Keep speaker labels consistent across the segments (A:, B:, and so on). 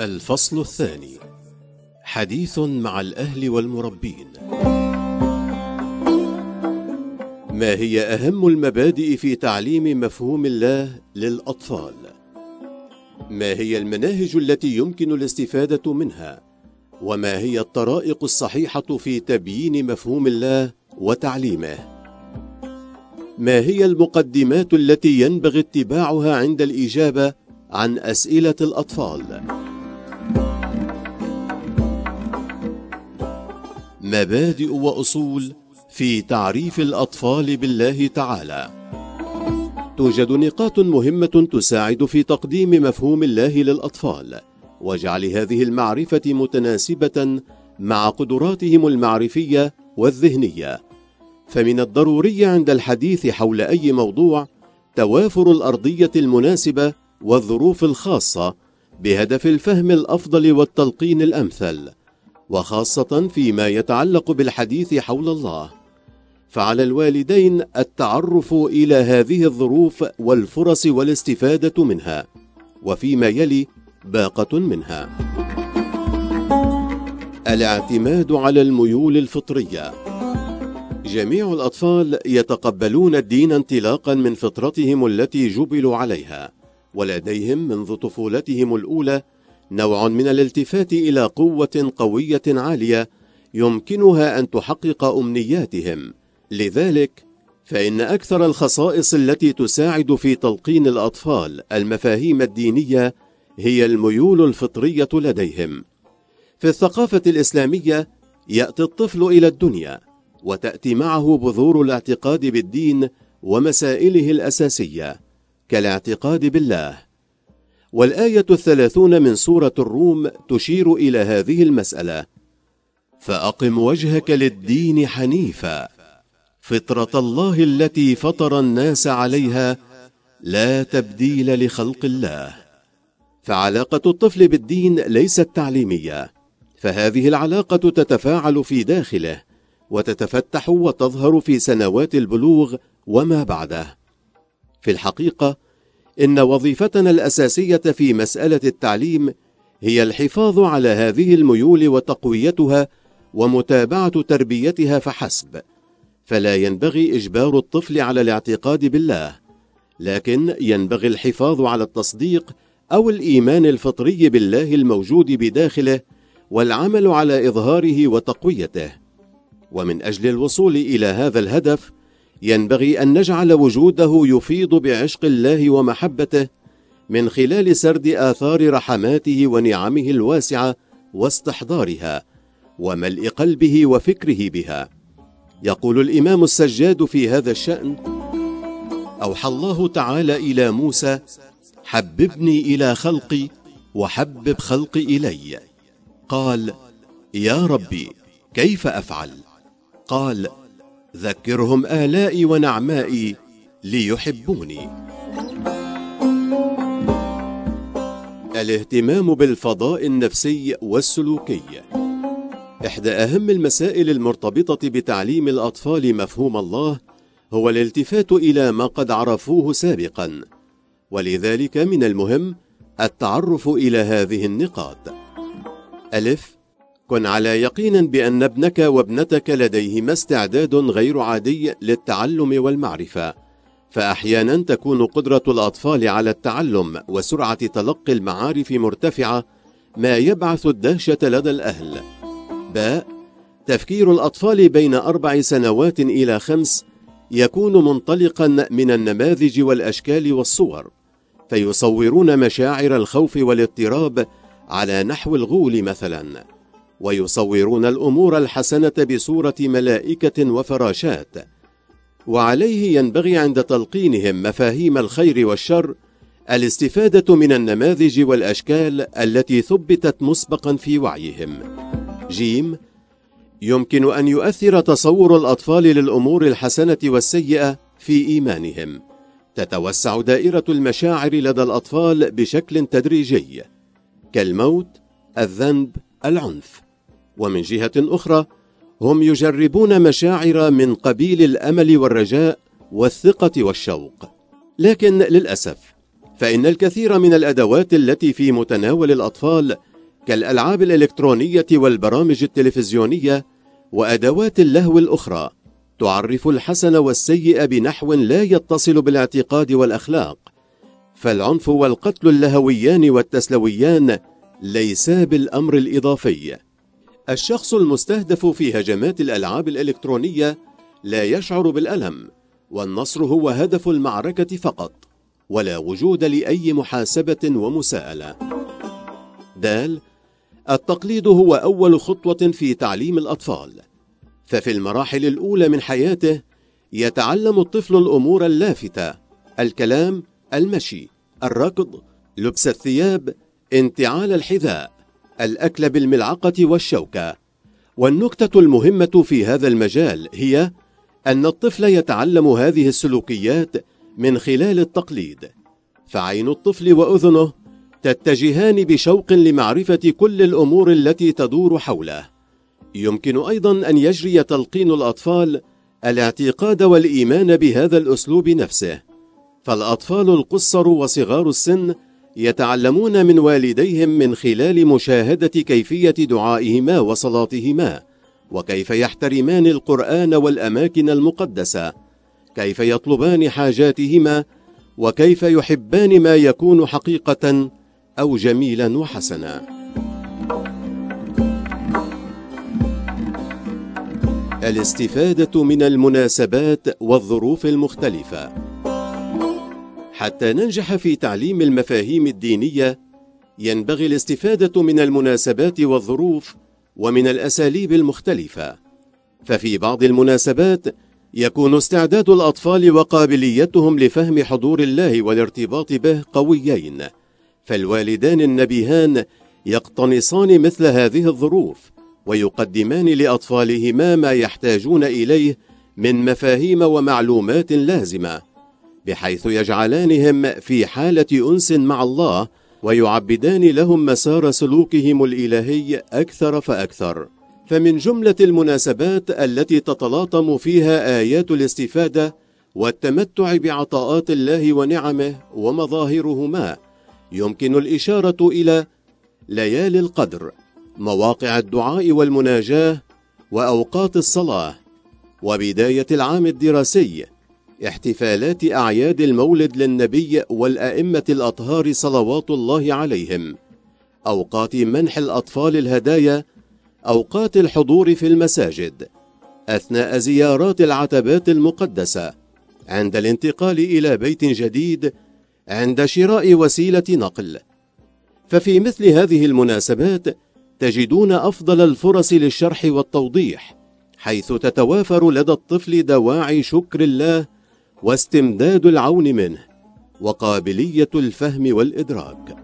A: الفصل الثاني: حديث مع الأهل والمربين. ما هي أهم المبادئ في تعليم مفهوم الله للأطفال؟ ما هي المناهج التي يمكن الاستفادة منها؟ وما هي الطرائق الصحيحة في تبيين مفهوم الله وتعليمه؟ ما هي المقدمات التي ينبغي اتباعها عند الإجابة عن أسئلة الأطفال؟ مبادئ وأصول في تعريف الأطفال بالله تعالى. توجد نقاط مهمة تساعد في تقديم مفهوم الله للأطفال وجعل هذه المعرفة متناسبة مع قدراتهم المعرفية والذهنية. فمن الضروري عند الحديث حول أي موضوع توافر الأرضية المناسبة والظروف الخاصة بهدف الفهم الأفضل والتلقين الأمثل، وخاصة فيما يتعلق بالحديث حول الله. فعلى الوالدين التعرف إلى هذه الظروف والفرص والاستفادة منها، وفيما يلي باقة منها. الاعتماد على الميول الفطرية. جميع الأطفال يتقبلون الدين انطلاقا من فطرتهم التي جبلوا عليها، ولديهم منذ طفولتهم الأولى نوع من الالتفات إلى قوة قوية عالية يمكنها أن تحقق أمنياتهم. لذلك فإن أكثر الخصائص التي تساعد في تلقين الأطفال المفاهيم الدينية هي الميول الفطرية لديهم. في الثقافة الإسلامية يأتي الطفل إلى الدنيا وتأتي معه بذور الاعتقاد بالدين ومسائله الأساسية كالاعتقاد بالله. والآية 30 من سورة الروم تشير إلى هذه المسألة: فأقم وجهك للدين حنيفا فطرة الله التي فطر الناس عليها لا تبديل لخلق الله. فعلاقة الطفل بالدين ليست تعليمية، فهذه العلاقة تتفاعل في داخله وتتفتح وتظهر في سنوات البلوغ وما بعده. في الحقيقة إن وظيفتنا الأساسية في مسألة التعليم هي الحفاظ على هذه الميول وتقويتها ومتابعة تربيتها فحسب. فلا ينبغي إجبار الطفل على الاعتقاد بالله، لكن ينبغي الحفاظ على التصديق أو الإيمان الفطري بالله الموجود بداخله والعمل على إظهاره وتقويته. ومن أجل الوصول إلى هذا الهدف ينبغي أن نجعل وجوده يفيض بعشق الله ومحبته من خلال سرد آثار رحماته ونعمه الواسعة واستحضارها وملء قلبه وفكره بها. يقول الإمام السجاد في هذا الشأن: أوحى الله تعالى إلى موسى: حببني إلى خلقي وحبب خلقي إلي. قال: يا ربي كيف أفعل؟ قال: ذكرهم آلائي ونعمائي ليحبوني. الاهتمام بالفضاء النفسي والسلوكي. إحدى أهم المسائل المرتبطة بتعليم الأطفال مفهوم الله هو الالتفات إلى ما قد عرفوه سابقا، ولذلك من المهم التعرف إلى هذه النقاط. ألف: كن على يقين بأن ابنك وابنتك لديهما استعداد غير عادي للتعلم والمعرفة، فأحيانا تكون قدرة الأطفال على التعلم وسرعة تلقي المعارف مرتفعة، ما يبعث الدهشة لدى الأهل. باء: تفكير الأطفال بين 4 سنوات إلى 5 يكون منطلقا من النماذج والأشكال والصور، فيصورون مشاعر الخوف والاضطراب على نحو الغول مثلا، ويصورون الأمور الحسنة بصورة ملائكة وفراشات. وعليه ينبغي عند تلقينهم مفاهيم الخير والشر الاستفادة من النماذج والأشكال التي ثبتت مسبقا في وعيهم. جيم: يمكن أن يؤثر تصور الأطفال للأمور الحسنة والسيئة في إيمانهم. تتوسع دائرة المشاعر لدى الأطفال بشكل تدريجي كالموت، الذنب، العنف. ومن جهة أخرى هم يجربون مشاعر من قبيل الأمل والرجاء والثقة والشوق. لكن للأسف فإن الكثير من الأدوات التي في متناول الأطفال كالألعاب الإلكترونية والبرامج التلفزيونية وأدوات اللهو الأخرى، تعرف الحسن والسيء بنحو لا يتصل بالاعتقاد والأخلاق، فالعنف والقتل اللهويان والتسلويان ليسا بالأمر الإضافي. الشخص المستهدف في هجمات الألعاب الإلكترونية لا يشعر بالألم، والنصر هو هدف المعركة فقط، ولا وجود لأي محاسبة ومساءلة. د. التقليد هو أول خطوة في تعليم الأطفال، ففي المراحل الأولى من حياته يتعلم الطفل الأمور اللافتة: الكلام، المشي، الركض، لبس الثياب، انتعال الحذاء، الأكل بالملعقة والشوكة. والنكتة المهمة في هذا المجال هي أن الطفل يتعلم هذه السلوكيات من خلال التقليد، فعين الطفل وأذنه تتجهان بشوق لمعرفة كل الأمور التي تدور حوله. يمكن أيضا أن يجري تلقين الأطفال الاعتقاد والإيمان بهذا الأسلوب نفسه، فالأطفال القصر وصغار السن يتعلمون من والديهم من خلال مشاهدة كيفية دعائهما وصلاتهما، وكيف يحترمان القرآن والأماكن المقدسة، كيف يطلبان حاجاتهما، وكيف يحبان ما يكون حقيقة أو جميلا وحسنا. الاستفادة من المناسبات والظروف المختلفة. حتى ننجح في تعليم المفاهيم الدينية ينبغي الاستفادة من المناسبات والظروف ومن الأساليب المختلفة، ففي بعض المناسبات يكون استعداد الأطفال وقابليتهم لفهم حضور الله والارتباط به قويين، فالوالدان النبيهان يقتنصان مثل هذه الظروف ويقدمان لأطفالهما ما يحتاجون إليه من مفاهيم ومعلومات لازمة، بحيث يجعلانهم في حالة أنس مع الله ويعبدان لهم مسار سلوكهم الإلهي أكثر فأكثر. فمن جملة المناسبات التي تتلاطم فيها آيات الاستفادة والتمتع بعطاءات الله ونعمه ومظاهرهما يمكن الإشارة إلى ليالي القدر، مواقع الدعاء والمناجاة، وأوقات الصلاة، وبداية العام الدراسي، احتفالات أعياد المولد للنبي والأئمة الأطهار صلوات الله عليهم، أوقات منح الأطفال الهدايا، أوقات الحضور في المساجد، أثناء زيارات العتبات المقدسة، عند الانتقال إلى بيت جديد، عند شراء وسيلة نقل. ففي مثل هذه المناسبات تجدون أفضل الفرص للشرح والتوضيح، حيث تتوافر لدى الطفل دواعي شكر الله واستمداد العون منه وقابلية الفهم والإدراك.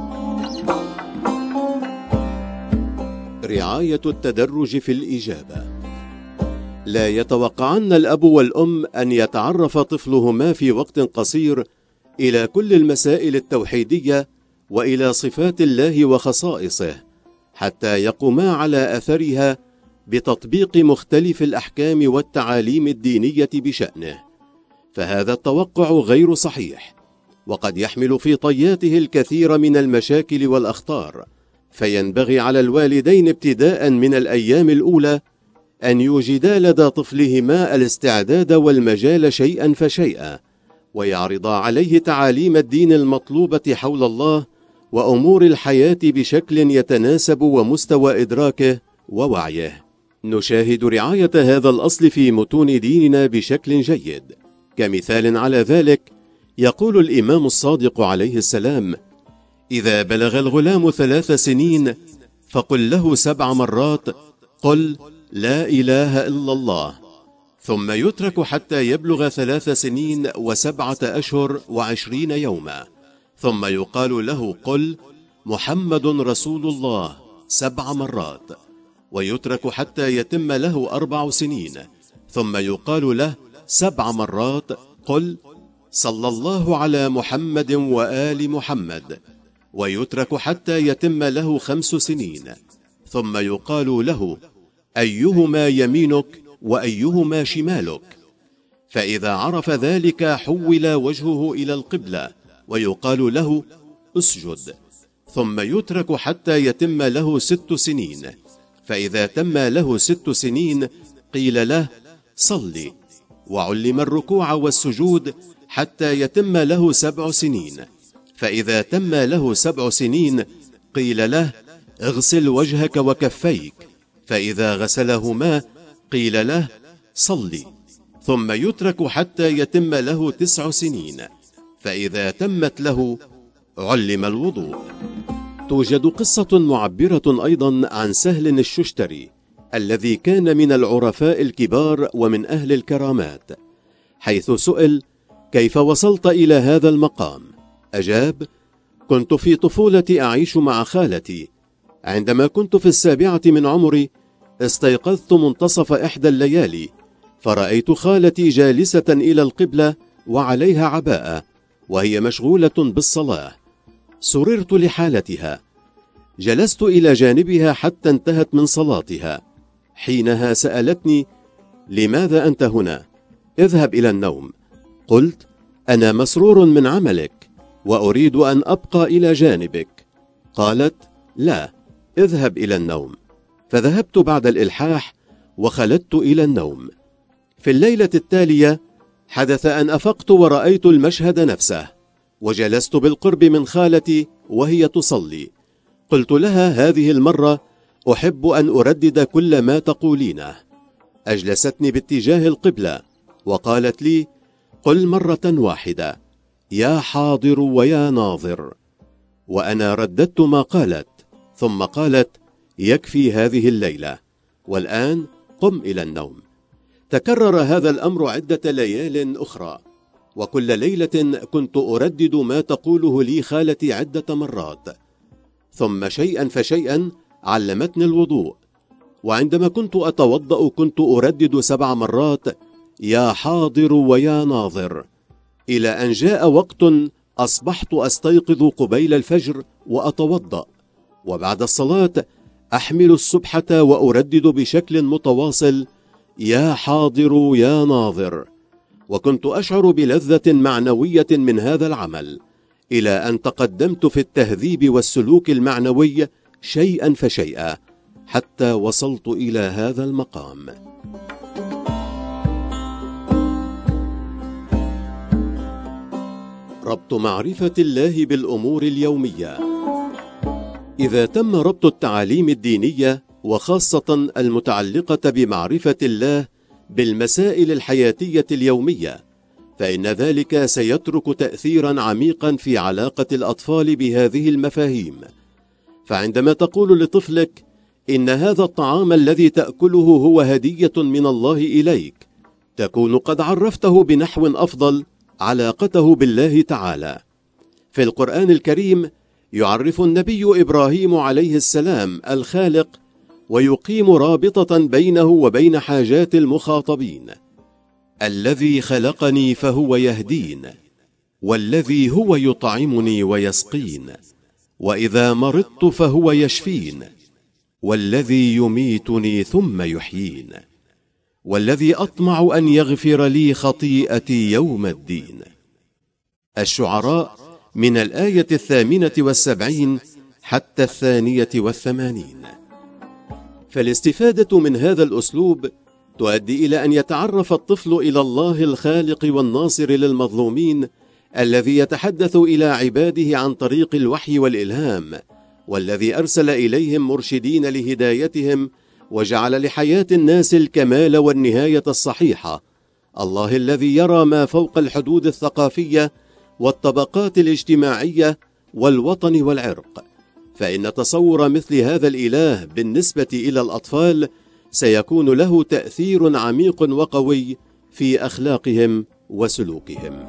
A: رعاية التدرج في الإجابة. لا يتوقعن الأب والأم أن يتعرف طفلهما في وقت قصير إلى كل المسائل التوحيدية وإلى صفات الله وخصائصه، حتى يقوما على أثرها بتطبيق مختلف الأحكام والتعاليم الدينية بشأنه، فهذا التوقع غير صحيح، وقد يحمل في طياته الكثير من المشاكل والأخطار. فينبغي على الوالدين ابتداء من الأيام الأولى أن يوجدا لدى طفلهما الاستعداد والمجال شيئا فشيئا، ويعرضا عليه تعاليم الدين المطلوبة حول الله وأمور الحياة بشكل يتناسب ومستوى إدراكه ووعيه. نشاهد رعاية هذا الأصل في متون ديننا بشكل جيد. كمثال على ذلك يقول الإمام الصادق عليه السلام: إذا بلغ الغلام 3 سنين فقل له 7 مرات قل لا إله إلا الله، ثم يترك حتى يبلغ 3 سنين و7 أشهر و20 يوما، ثم يقال له قل محمد رسول الله 7 مرات، ويترك حتى يتم له 4 سنين، ثم يقال له 7 مرات قل صلى الله على محمد وآل محمد، ويترك حتى يتم له 5 سنين، ثم يقال له أيهما يمينك وأيهما شمالك، فإذا عرف ذلك حول وجهه إلى القبلة ويقال له اسجد، ثم يترك حتى يتم له 6 سنين، فإذا تم له 6 سنين قيل له صل، وعلم الركوع والسجود حتى يتم له 7 سنين، فإذا تم له 7 سنين قيل له اغسل وجهك وكفيك، فإذا غسلهما قيل له صل، ثم يترك حتى يتم له 9 سنين، فإذا تمت له علم الوضوء. توجد قصة معبرة أيضا عن سهل الششتري الذي كان من العرفاء الكبار ومن أهل الكرامات، حيث سئل كيف وصلت إلى هذا المقام؟ أجاب: كنت في طفولتي أعيش مع خالتي، عندما كنت في 7 من عمري استيقظت منتصف إحدى الليالي، فرأيت خالتي جالسة إلى القبلة وعليها عباءة وهي مشغولة بالصلاة، سررت لحالتها، جلست إلى جانبها حتى انتهت من صلاتها، حينها سألتني: لماذا أنت هنا؟ اذهب إلى النوم. قلت: أنا مسرور من عملك وأريد أن أبقى إلى جانبك. قالت: لا، اذهب إلى النوم. فذهبت بعد الإلحاح وخلدت إلى النوم. في الليلة التالية حدث أن أفقت ورأيت المشهد نفسه، وجلست بالقرب من خالتي وهي تصلي. قلت لها هذه المرة أحب أن أردد كل ما تقولينه. أجلستني باتجاه القبلة وقالت لي: قل مرة واحدة: يا حاضر ويا ناظر. وأنا رددت ما قالت، ثم قالت: يكفي هذه الليلة، والآن قم إلى النوم. تكرر هذا الأمر عدة ليال أخرى، وكل ليلة كنت أردد ما تقوله لي خالتي عدة مرات، ثم شيئا فشيئا علمتني الوضوء، وعندما كنت أتوضأ كنت أردد 7 مرات: يا حاضر ويا ناظر، إلى أن جاء وقت أصبحت أستيقظ قبيل الفجر وأتوضأ، وبعد الصلاة أحمل السبحة وأردد بشكل متواصل: يا حاضر يا ناظر. وكنت أشعر بلذة معنوية من هذا العمل، إلى أن تقدمت في التهذيب والسلوك المعنوي شيئا فشيئا حتى وصلت إلى هذا المقام. ربط معرفة الله بالأمور اليومية. إذا تم ربط التعاليم الدينية وخاصة المتعلقة بمعرفة الله بالمسائل الحياتية اليومية، فإن ذلك سيترك تأثيرا عميقا في علاقة الأطفال بهذه المفاهيم. فعندما تقول لطفلك إن هذا الطعام الذي تأكله هو هدية من الله إليك، تكون قد عرفته بنحو أفضل علاقته بالله تعالى. في القرآن الكريم يعرف النبي إبراهيم عليه السلام الخالق، ويقيم رابطة بينه وبين حاجات المخاطبين: الذي خلقني فهو يهدين، والذي هو يطعمني ويسقين، وإذا مرضت فهو يشفين، والذي يميتني ثم يحيين، والذي أطمع أن يغفر لي خطيئتي يوم الدين. الشعراء من الآية 78 حتى 82. فالاستفادة من هذا الأسلوب تؤدي إلى أن يتعرف الطفل إلى الله الخالق والناصر للمظلومين، الذي يتحدث إلى عباده عن طريق الوحي والإلهام، والذي أرسل إليهم مرشدين لهدايتهم، وجعل لحياة الناس الكمال والنهاية الصحيحة. الله الذي يرى ما فوق الحدود الثقافية والطبقات الاجتماعية والوطن والعرق. فإن تصور مثل هذا الإله بالنسبة إلى الأطفال سيكون له تأثير عميق وقوي في أخلاقهم وسلوكهم.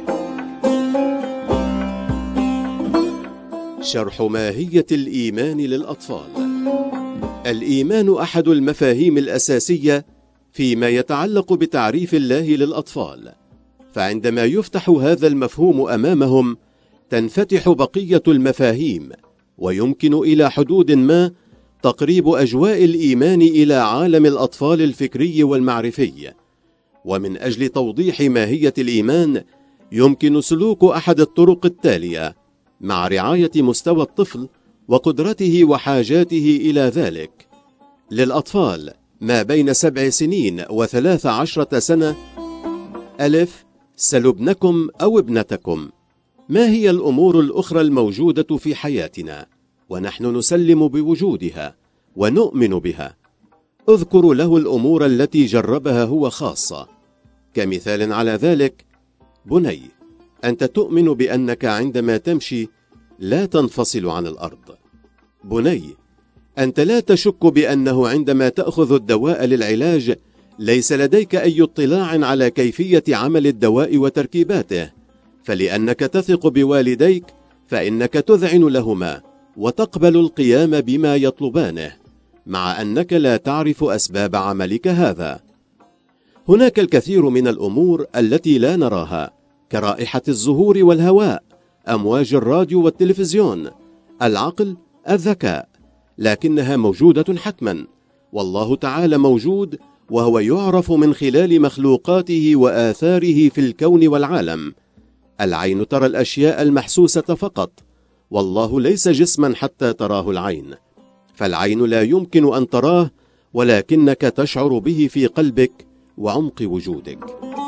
A: شرح ماهية الإيمان للأطفال. الإيمان أحد المفاهيم الأساسية فيما يتعلق بتعريف الله للأطفال، فعندما يفتح هذا المفهوم أمامهم تنفتح بقية المفاهيم، ويمكن إلى حدود ما تقريب أجواء الإيمان إلى عالم الأطفال الفكري والمعرفي. ومن أجل توضيح ماهية الإيمان يمكن سلوك أحد الطرق التالية: مع رعاية مستوى الطفل وقدرته وحاجاته إلى ذلك. للأطفال ما بين 7 سنين و13 سنة: ألف، سل ابنكم أو ابنتكم ما هي الأمور الأخرى الموجودة في حياتنا ونحن نسلم بوجودها ونؤمن بها. اذكر له الأمور التي جربها هو خاصة. كمثال على ذلك: بني، أنت تؤمن بأنك عندما تمشي لا تنفصل عن الأرض. بني، أنت لا تشك بأنه عندما تأخذ الدواء للعلاج ليس لديك أي اطلاع على كيفية عمل الدواء وتركيباته، فلأنك تثق بوالديك فإنك تذعن لهما وتقبل القيام بما يطلبانه، مع أنك لا تعرف أسباب عملك هذا. هناك الكثير من الأمور التي لا نراها، كرائحة الزهور والهواء، أمواج الراديو والتلفزيون، العقل، الذكاء، لكنها موجودة حتما، والله تعالى موجود، وهو يعرف من خلال مخلوقاته وآثاره في الكون والعالم. العين ترى الأشياء المحسوسة فقط، والله ليس جسما حتى تراه العين، فالعين لا يمكن أن تراه، ولكنك تشعر به في قلبك وعمق وجودك.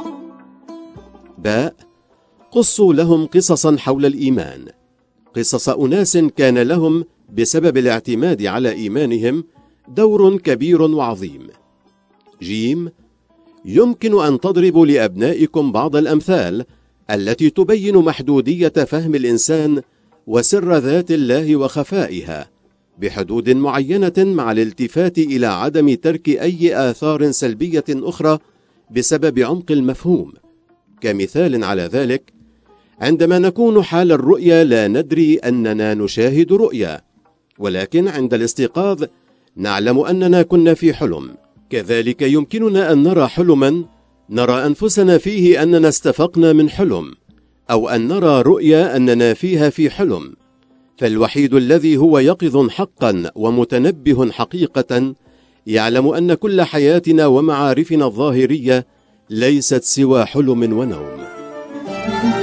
A: باء، قصوا لهم قصصا حول الإيمان، قصص أناس كان لهم بسبب الاعتماد على إيمانهم دور كبير وعظيم. جيم، يمكن أن تضربوا لأبنائكم بعض الأمثال التي تبين محدودية فهم الإنسان وسر ذات الله وخفائها بحدود معينة، مع الالتفات إلى عدم ترك أي آثار سلبية أخرى بسبب عمق المفهوم. كمثال على ذلك: عندما نكون حال الرؤيا لا ندري أننا نشاهد رؤيا، ولكن عند الاستيقاظ نعلم أننا كنا في حلم. كذلك يمكننا أن نرى حلما نرى أنفسنا فيه أننا استفقنا من حلم، أو أن نرى رؤيا أننا فيها في حلم. فالوحيد الذي هو يقظ حقا ومتنبه حقيقة يعلم أن كل حياتنا ومعارفنا الظاهرية ليست سوى حلم ونوم.